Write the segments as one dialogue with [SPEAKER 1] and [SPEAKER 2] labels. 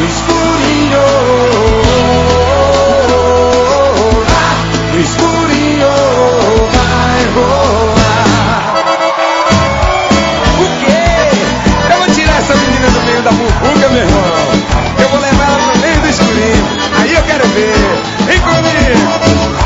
[SPEAKER 1] escurinho, lá no escurinho vai rolar. O quê? Eu vou tirar essa menina do meio da muvuca, meu irmão. Eu vou levar ela pro meio do escurinho. Aí eu quero ver. Vem comigo.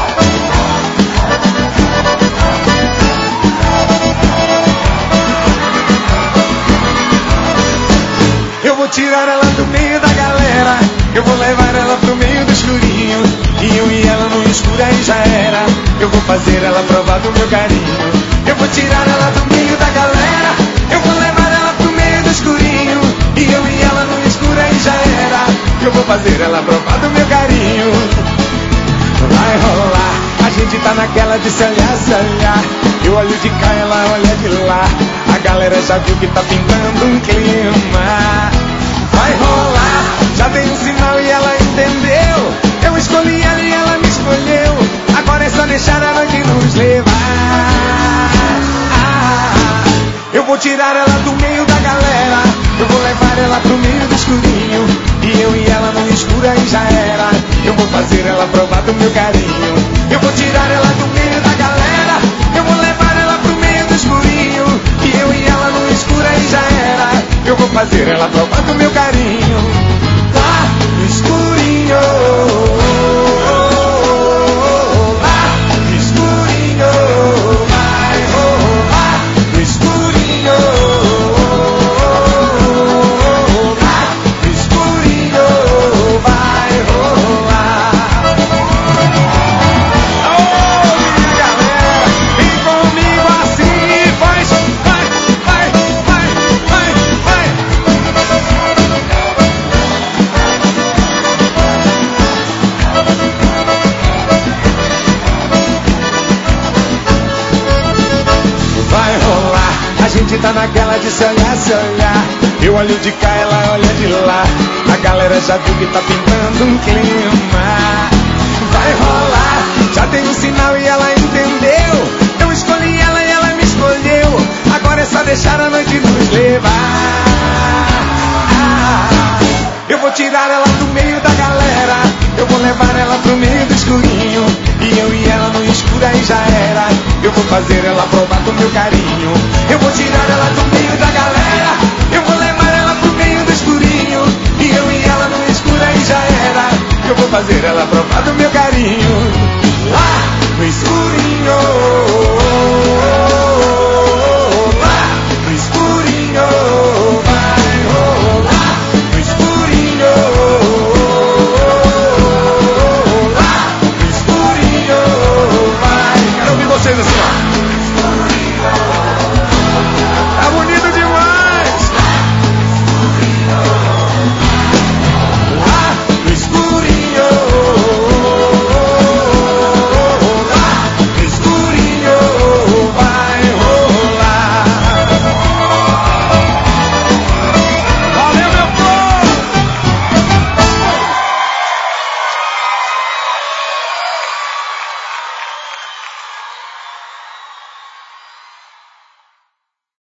[SPEAKER 1] Eu vou tirar ela do meio da galera. Eu vou levar ela pro meio do escurinho. E eu e ela no escuro aí já era. Eu vou fazer ela provar do meu carinho. Eu vou tirar ela do meio da galera. Eu vou levar ela pro meio do escurinho. E eu e ela no escuro aí já era. Eu vou fazer ela provar do meu carinho. Vai rolar, a gente tá naquela de se olhar. Eu olho de cá, ela olha de lá. A galera já viu que tá pintando um clima. Vai rolar, já tem um sinal e ela entendeu. Eu escolhi ela e ela me escolheu. Agora é só deixar a noite nos levar. Eu vou tirar ela do meio da galera. Eu vou levar ela pro meio do escurinho. E eu e ela no escuro aí já era. Eu vou fazer ela provar do meu carinho. Eu vou tirar ela do meio da galera. Eu vou levar ela pro meio do escurinho. E eu e ela no escuro aí já era. Eu vou fazer ela provar do meu carinho. Lá no escurinho, lá no escurinho vai rolar. No escurinho, lá no escurinho vai rolar. Oh, minha galera, vem comigo assim, faz, vai. Vai rolar, a gente tá naquela de se olhar. Eu olho de cá, ela olha de lá. A galera já viu que tá pintando um clima. Vai rolar, já tem um sinal e ela entendeu. Eu escolhi ela e ela me escolheu. Agora é só deixar a noite nos levar. Eu vou tirar ela do meio da galera. Eu vou levar ela pro meio do escurinho. E eu e ela no escuro aí já era. Eu vou fazer ela provar do meu carinho.